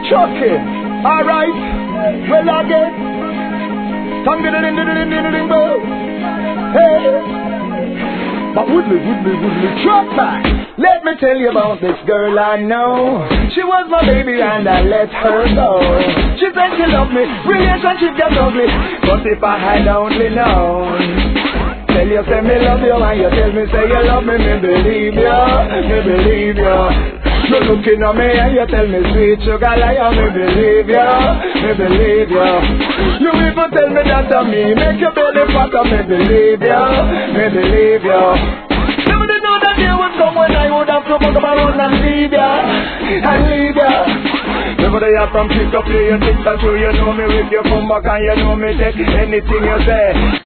Chucky. Alright. Well again. Tongue ding bow. Hey. But woodly, truck back. Let me tell you about this girl I know. She was my baby and I let her go. She said she loved me, relationship got ugly. But if I had only known. Tell you say me love you and you tell me say you love me, me believe you, me believe you. You looking at me and you tell me sweet sugar liar, me believe you, me believe you. You even tell me that to me, make your belly fat, me believe you, me believe you. Never did know that day would come when I would have to fuck around and leave ya, and leave ya. Never day from pick up you think that you know me if you come back and you know me take anything you say.